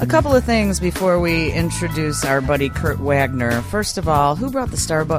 A couple of things before we introduce our buddy Kurt Wagner. First of all, who brought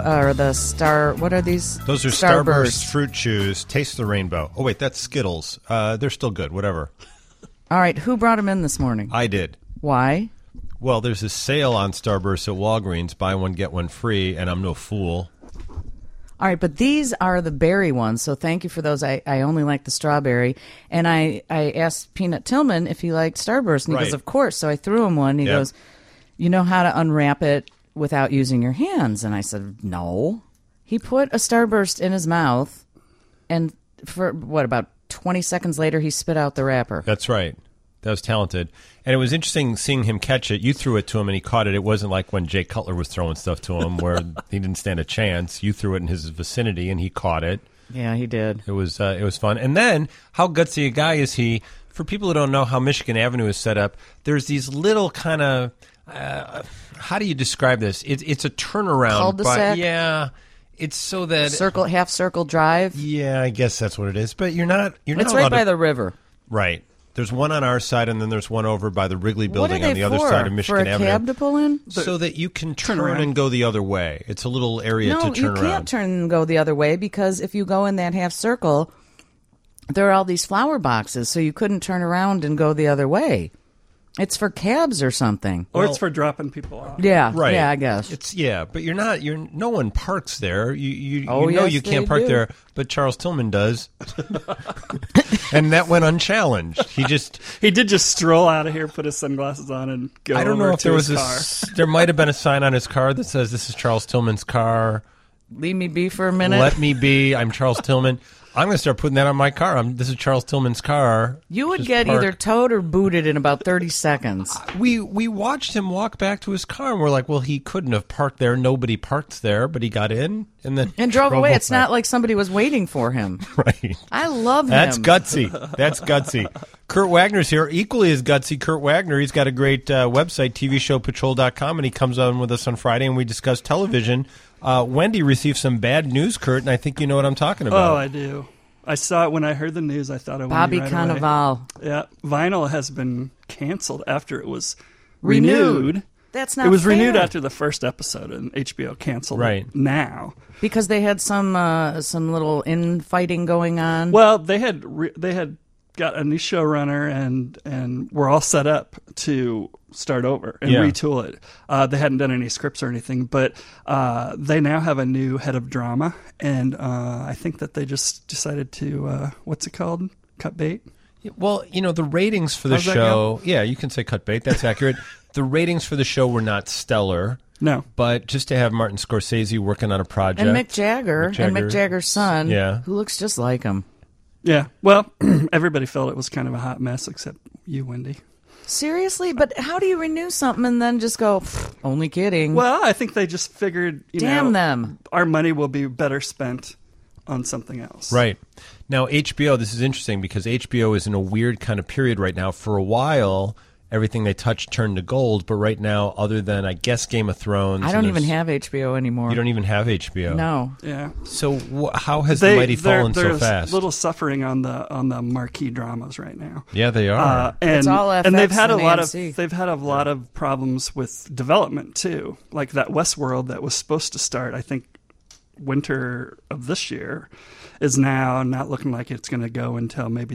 the what are these? Those are Starburst fruit chews. Taste the rainbow. Oh, wait, that's Skittles. They're still good, whatever. All right, who brought them in this morning? I did. Why? Well, there's a sale on Starburst at Walgreens. Buy one, get one free, and I'm no fool. All right, but these are the berry ones, so thank you for those. I only like the strawberry. And I asked Peanut Tillman if he liked Starburst, and he goes, of course. So I threw him one. He goes, you know how to unwrap it without using your hands? And I said, no. He put a Starburst in his mouth, and for, about 20 seconds later, he spit out the wrapper. That's right. That was talented. And it was interesting seeing him catch it. You threw it to him and he caught it. It wasn't like when Jay Cutler was throwing stuff to him where he didn't stand a chance. You threw it in his vicinity and he caught it. Yeah, he did. It was fun. And then, how gutsy a guy is he? For people who don't know how Michigan Avenue is set up, there's these little kind of, how do you describe this? It's a turnaround. Cul-de-sac? Yeah. It's so that... half circle drive? Yeah, I guess that's what it is. But you're not It's right by the river. Right. There's one on our side, and then there's one over by the Wrigley Building on the other side of Michigan Avenue. For a cab to pull in? So that you can turn and go the other way. It's a little area to turn around. No, you can't turn and go the other way because if you go in that half circle, there are all these flower boxes, so you couldn't turn around and go the other way. It's for cabs or something. Or it's for dropping people off. Yeah, right. Yeah, I guess. But no one parks there. You yes, you can't park do. there, but Charles Tillman does. And that went unchallenged. He did just stroll out of here, put his sunglasses on, and go I don't over know if to there was his car. there might have been a sign on his car that says, "This is Charles Tillman's car. Leave me be for a minute. Let me be. I'm Charles Tillman." I'm going to start putting that on my car. This is Charles Tillman's car. You would get either towed or booted in about 30 seconds. We watched him walk back to his car, and we're like, well, he couldn't have parked there. Nobody parked there, but he got in and then drove away. It's not like somebody was waiting for him. Right. I love him. That's gutsy. Kurt Wagner's here. Equally as gutsy, Kurt Wagner. He's got a great website, TVShowPatrol.com, and he comes on with us on Friday, and we discuss television. Wendy received some bad news, Kurt, and I think you know what I'm talking about. Oh, I do. I saw it when I heard the news. I thought of Bobby right Cannavale. Away. Yeah, Vinyl has been canceled after it was renewed. That's not. It was fair. renewed after the first episode, and HBO canceled it now because they had some little infighting going on. Well, they had got a new showrunner and were all set up to start over and retool it. They hadn't done any scripts or anything, but they now have a new head of drama, and I think that they just decided to, what's it called? Cut bait? Well, the ratings for the show, you can say cut bait, that's accurate. The ratings for the show were not stellar. No. But just to have Martin Scorsese working on a project. And Mick Jagger's son, who looks just like him. Yeah. Well, everybody felt it was kind of a hot mess except you, Wendy. Seriously? But how do you renew something and then just go, only kidding? Well, I think they just figured, Damn them. Our money will be better spent on something else. Right. Now, HBO, this is interesting because HBO is in a weird kind of period right now. For a while, everything they touched turned to gold, but right now, other than, I guess, Game of Thrones... I don't even have HBO anymore. You don't even have HBO? No. Yeah. So how has the mighty fallen so fast? There's little suffering on the marquee dramas right now. Yeah, they are. And, it's all FX and they've had a AMC. lot of problems with development, too. Like that Westworld that was supposed to start, I think, winter of this year, is now not looking like it's going to go until maybe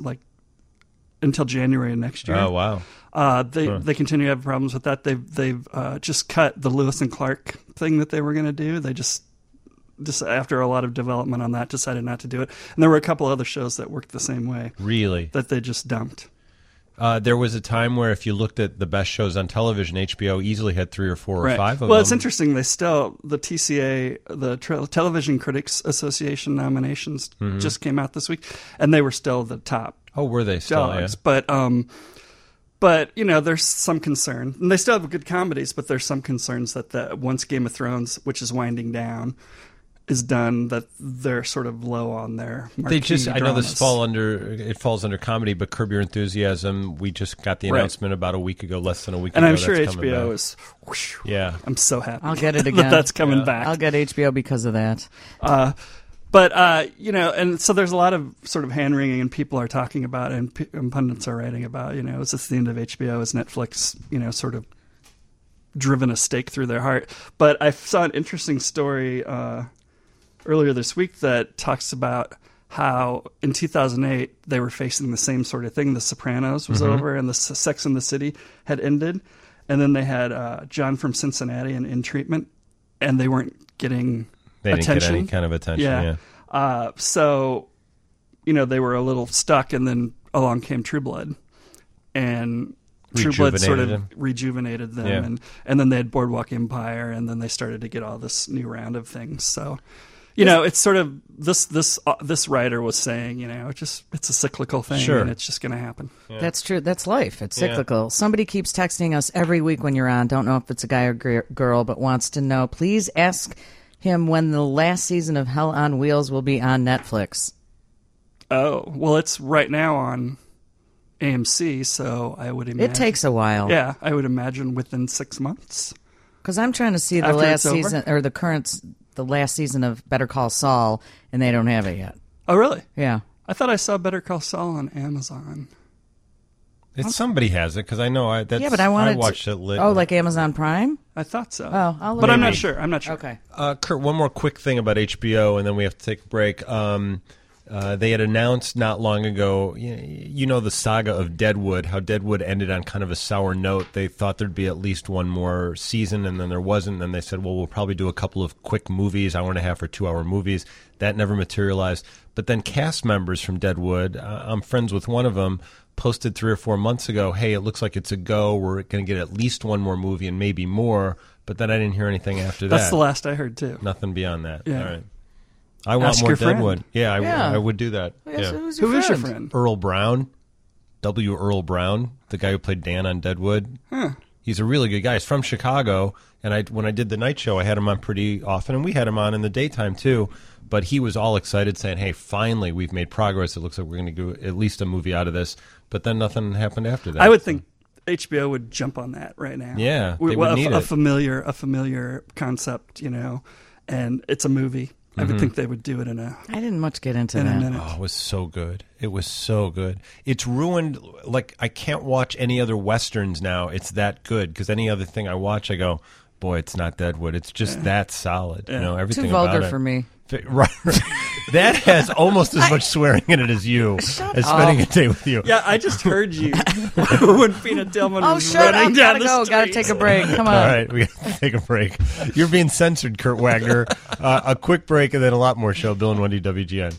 until January of next year. Oh, wow. They continue to have problems with that. They've just cut the Lewis and Clark thing that they were going to do. They just after a lot of development on that, decided not to do it. And there were a couple other shows that worked the same way. Really? That they just dumped. There was a time where if you looked at the best shows on television, HBO easily had 3 or 4 or 5 of them. Well, it's interesting. They still, the TCA, the Television Critics Association nominations just came out this week, and they were still the top. Oh, were they still? Dogs. Yeah. But there's some concern. And they still have good comedies, but there's some concerns that once Game of Thrones, which is winding down, is done, that they're sort of low on their marquee I know this falls under comedy, but Curb Your Enthusiasm, we just got the announcement about less than a week ago. And I'm sure HBO is, yeah. I'm so happy. I'll get it again. that's coming back. I'll get HBO because of that. But, and so there's a lot of sort of hand-wringing, and people are talking about it, and pundits are writing about, is this the end of HBO? Is Netflix, sort of driven a stake through their heart? But I saw an interesting story earlier this week that talks about how in 2008 they were facing the same sort of thing. The Sopranos was over, and the Sex and the City had ended. And then they had John from Cincinnati and In Treatment, and they weren't getting They attention. didn't get any kind of attention, yeah. So, they were a little stuck, and then along came True Blood. And True Blood sort of rejuvenated them. Yeah. And then they had Boardwalk Empire, and then they started to get all this new round of things. So, it's sort of this writer was saying, it's a cyclical thing, Sure. and it's just going to happen. Yeah. That's true. That's life. It's cyclical. Somebody keeps texting us every week when you're on. Don't know if it's a guy or girl, but wants to know. Please ask him when the last season of Hell on Wheels will be on Netflix. Oh, well, it's right now on AMC, so I would imagine. It takes a while. Yeah, I would imagine within 6 months. Because I'm trying to see the After last it's over? season, or the last season of Better Call Saul, and they don't have it yet. Oh, really? Yeah. I thought I saw Better Call Saul on Amazon. Somebody has it, because I know I watched it lit. Oh, like Amazon Prime? I thought so. Oh, I'll look but at I'm it. not sure. I'm not sure. Okay. Kurt, one more quick thing about HBO, and then we have to take a break. They had announced not long ago, the saga of Deadwood, how Deadwood ended on kind of a sour note. They thought there'd be at least one more season, and then there wasn't. And then they said, well, we'll probably do a couple of quick movies, hour and a half or 2 hour movies. That never materialized. But then cast members from Deadwood, I'm friends with one of them, posted 3 or 4 months ago, hey, it looks like it's a go. We're going to get at least one more movie and maybe more. But then I didn't hear anything after that. That's the last I heard, too. Nothing beyond that. Yeah. All right. I want Ask more your friend. Deadwood. Yeah, I would do that. Yes, Yeah. Who is your friend? Earl Brown, W. Earl Brown, the guy who played Dan on Deadwood. Huh. He's a really good guy. He's from Chicago, and when I did the night show, I had him on pretty often, and we had him on in the daytime too. But he was all excited, saying, hey, finally, we've made progress. It looks like we're going to do at least a movie out of this. But then nothing happened after that. I would think HBO would jump on that right now. Yeah, they would need a it. familiar concept, and it's a movie. I would think they would do it in a I didn't much get into in a that. minute. Oh, it was so good. It was so good. It's ruined. Like, I can't watch any other Westerns now. It's that good. Because any other thing I watch, I go, boy, it's not Deadwood. It's just that solid. Yeah. Everything Too vulgar about it. for me. Right. That has almost as much swearing in it as you, as spending a day with you. Yeah, I just heard you when Peanut Tillman Oh, was shut running up. down Gotta the go. street. Gotta take a break. Come on. All right, we have to take a break. You're being censored, Kurt Wagner. A quick break and then a lot more show. Bill and Wendy, WGN.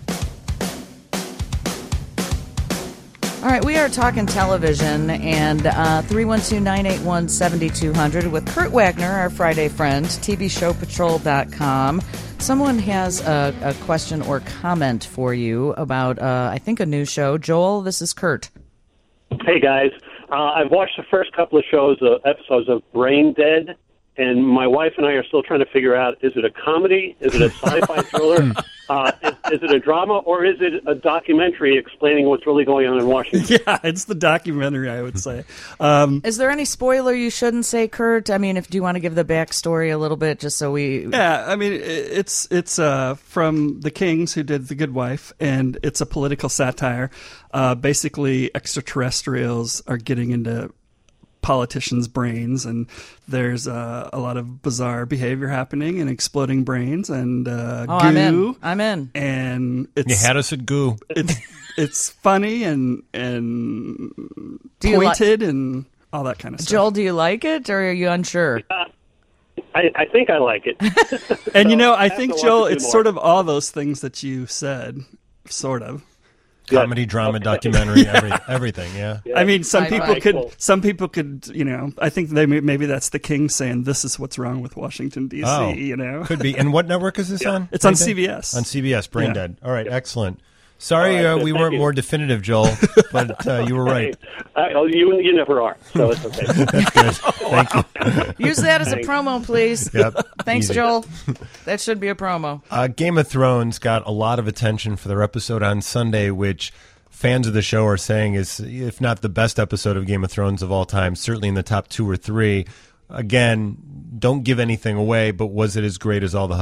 All right, we are talking television, and 312-981-7200 with Kurt Wagner, our Friday friend, TVShowPatrol.com. Someone has a question or comment for you about, I think, a new show. Joel, this is Kurt. Hey, guys. I've watched the first couple of episodes of Brain Dead, and my wife and I are still trying to figure out, is it a comedy? Is it a sci-fi thriller? Is it a drama, or is it a documentary explaining what's really going on in Washington? Yeah, it's the documentary, I would say. Is there any spoiler you shouldn't say, Kurt? I mean, do you want to give the backstory a little bit, just so we... Yeah, I mean, it's from the Kings, who did The Good Wife, and it's a political satire. Basically, extraterrestrials are getting into politicians' brains, and there's a lot of bizarre behavior happening and exploding brains and goo. I'm in. And You it's had us at goo. it's funny and Do you pointed and all that kind of stuff. Joel, do you like it, or are you unsure? I think I like it. And I have think, to watch Joel, it it's more. sort of all those things that you said, sort of. Comedy, drama, documentary, everything, yeah. I mean, some Sci-fi. people could, I think maybe that's the King saying this is what's wrong with Washington D.C. Oh, could be. And what network is this on? It's on Brain Dead? CBS. On CBS, Brain Yeah. Dead. All right, excellent. Sorry All right, good. we Thank weren't you. more definitive, Joel, but you were right. You never are, so it's okay. That's good. Thank you. Use that as a promo, please. Yep. Thanks, Easy. Joel. That should be a promo. Game of Thrones got a lot of attention for their episode on Sunday, which fans of the show are saying is, if not the best episode of Game of Thrones of all time, certainly in the top 2 or 3. Again, don't give anything away, but was it as great as all the hype?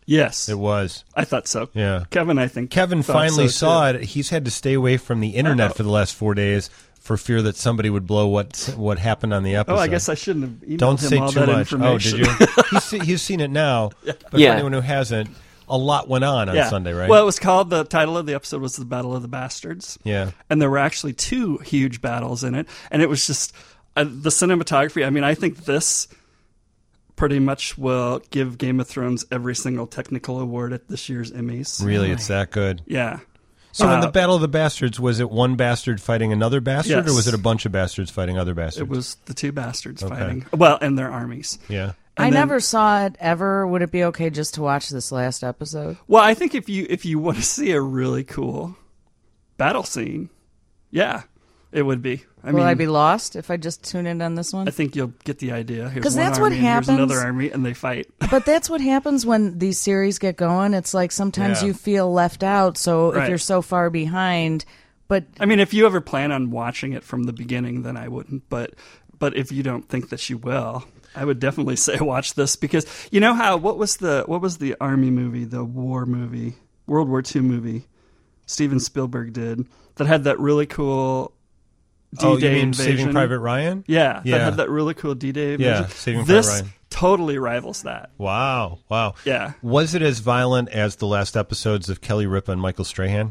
Yes. It was. I thought so. Yeah. Kevin, I think. Kevin finally so saw it. He's had to stay away from the internet for the last 4 days for fear that somebody would blow what happened on the episode. Oh, I guess I shouldn't have emailed Don't him say all too that much. information. Oh, did you? He's seen it now. But for anyone who hasn't, a lot went on Sunday, right? Well, it was called, the title of the episode was The Battle of the Bastards. Yeah. And there were actually 2 huge battles in it. And it was just the cinematography. I mean, I think this pretty much will give Game of Thrones every single technical award at this year's Emmys. Really, it's that good. Yeah. So in the Battle of the Bastards, was it one bastard fighting another bastard, Yes. or was it a bunch of bastards fighting other bastards? It was the 2 bastards fighting. Well, and their armies. Yeah. I never saw it ever. Would it be okay just to watch this last episode? Well, I think if you want to see a really cool battle scene, yeah, it would be. Will I be lost if I just tune in on this one? I think you'll get the idea. Here's 'Cause one that's army, what and here's happens. another army, and they fight. But that's what happens when these series get going. It's like sometimes Yeah. you feel left out. So if Right. you're so far behind, but I mean, if you ever plan on watching it from the beginning, then I wouldn't. But if you don't think that you will, I would definitely say watch this, because you know how what was the army movie, the war movie, World War II movie, Steven Spielberg did, that had that really cool D-Day you mean invasion. Saving Private Ryan? Yeah, Yeah. that had that really cool D-Day invasion. Yeah, Saving Private this Ryan. totally rivals that. Wow. Yeah. Was it as violent as the last episodes of Kelly Ripa and Michael Strahan?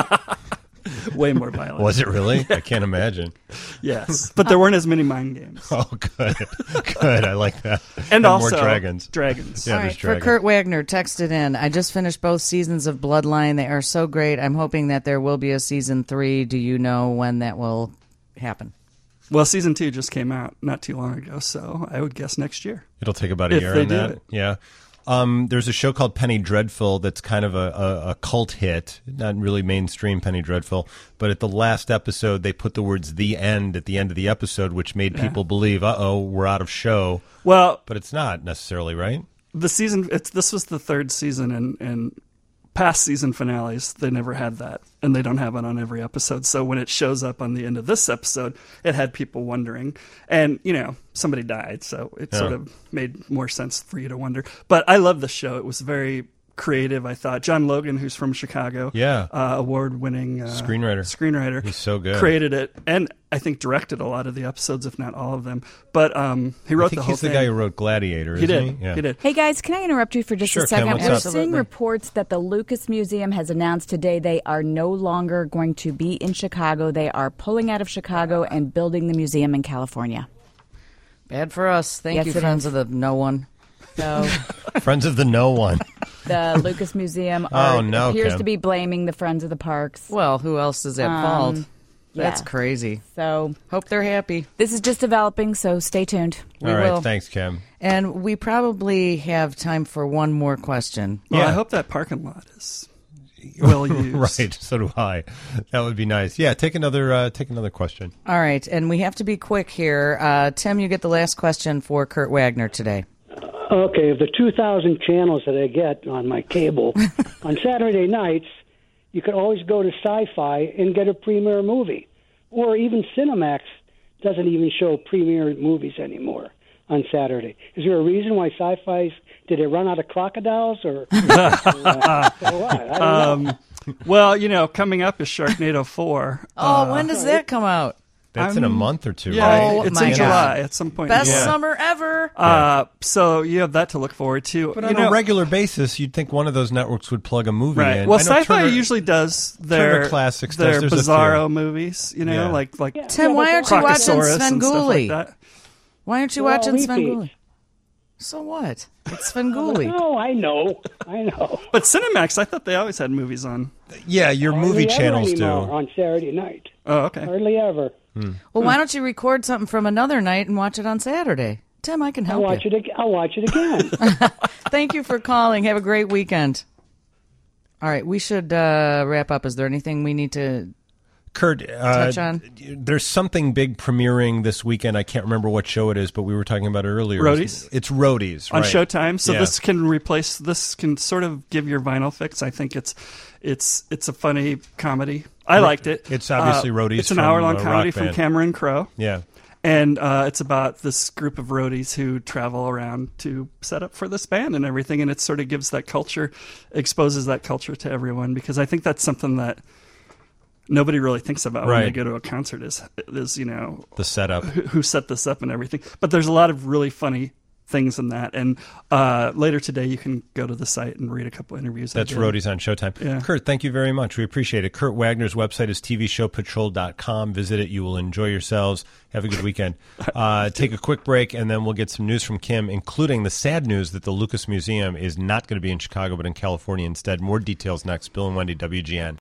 Way more violent. Was it really? I can't imagine. Yes, but there weren't as many mind games. Oh, good. Good. I like that. And also more dragons. Dragons. Yeah, all there's right, for dragons. Kurt Wagner, texted in. I just finished both seasons of Bloodline. They are so great. I'm hoping that there will be a season 3. Do you know when that will happen? Well, season 2 just came out not too long ago, so I would guess next year. It'll take about a If year they on do that. it. Yeah. There's a show called Penny Dreadful that's kind of a cult hit, not really mainstream Penny Dreadful, but at the last episode they put the words "the end" at the end of the episode, which made people believe, we're out of show. Well, But it's not necessarily, right? the season this was the 3rd season, and past season finales they never had that, and they don't have it on every episode. So when it shows up on the end of this episode, it had people wondering, and somebody died, so it sort of made more sense for you to wonder. But I love the show. It was very creative, I thought. John Logan, who's from Chicago, award-winning screenwriter. He's so good. Created it, and I think directed a lot of the episodes, if not all of them. But he wrote I think the whole he's thing. the guy who wrote Gladiator, He isn't did. he? Yeah. He did. Hey guys, can I interrupt you for just Sure, a second? Kim, what's We're up? seeing Absolutely. reports that the Lucas Museum has announced today they are no longer going to be in Chicago. They are pulling out of Chicago and building the museum in California. Bad for us. Thank Yes, you, it friends is. of the no one. So Friends of the No One. the Lucas Museum no, appears Kim. to be blaming the Friends of the Parks. Well, who else is at fault? That's yeah. crazy. So Hope they're happy. this is just developing, so stay tuned. All right, will. thanks, Kim. And we probably have time for one more question. Well, Yeah. I hope that parking lot is well used. Right, so do I. That would be nice. Yeah, take another question. All right, and we have to be quick here. Tim, you get the last question for Kurt Wagner today. Okay, of the 2,000 channels that I get on my cable, on Saturday nights, you could always go to Sci-Fi and get a premiere movie. Or even Cinemax doesn't even show premiere movies anymore on Saturday. Is there a reason why Sci-Fi's, did they run out of crocodiles or what? I don't know. Well, coming up is Sharknado 4. When does that come out? That's in a month or two, Yeah, right? it's my in God. July at some point. Best Yeah. summer ever. So you have that to look forward to. But on a regular basis, you'd think one of those networks would plug a movie Right. in. Well, I know Sci-Fi Turner- usually does their Turner Classics their does. There's a Bizarro few. movies. Yeah. Like Tim, why aren't you watching Crocosaurus and stuff like Svengoolie? that. Why aren't you Well, watching repeat. Svengoolie? So what? It's Svengoolie. Oh, I know. But Cinemax, I thought they always had movies on. Yeah, your movie Hardly ever channels do. anymore on Saturday night. Oh, okay. Hardly ever. Well, why don't you record something from another night and watch it on Saturday? Tim, I can I'll help watch you. it. I'll watch it again. Thank you for calling. Have a great weekend. All right, we should wrap up. Is there anything we need to Kurt, touch on? there's something big premiering this weekend. I can't remember what show it is, but we were talking about it earlier. Roadies? It's Roadies, On right. Showtime. So Yeah. this can sort of give your vinyl fix. I think it's a funny comedy. I liked it. It's obviously Roadies It's an from, hour-long Rock comedy from Band. Cameron Crowe. Yeah. And it's about this group of roadies who travel around to set up for this band and everything. And it sort of gives that culture, exposes that culture to everyone, because I think that's something that nobody really thinks about when they go to a concert is the setup, who set this up and everything. But there's a lot of really funny things in that. And later today, you can go to the site and read a couple interviews. That's Roadies on Showtime. Yeah. Kurt, thank you very much. We appreciate it. Kurt Wagner's website is tvshowpatrol.com. Visit it. You will enjoy yourselves. Have a good weekend. Take a quick break, and then we'll get some news from Kim, including the sad news that the Lucas Museum is not going to be in Chicago, but in California instead. More details next. Bill and Wendy, WGN.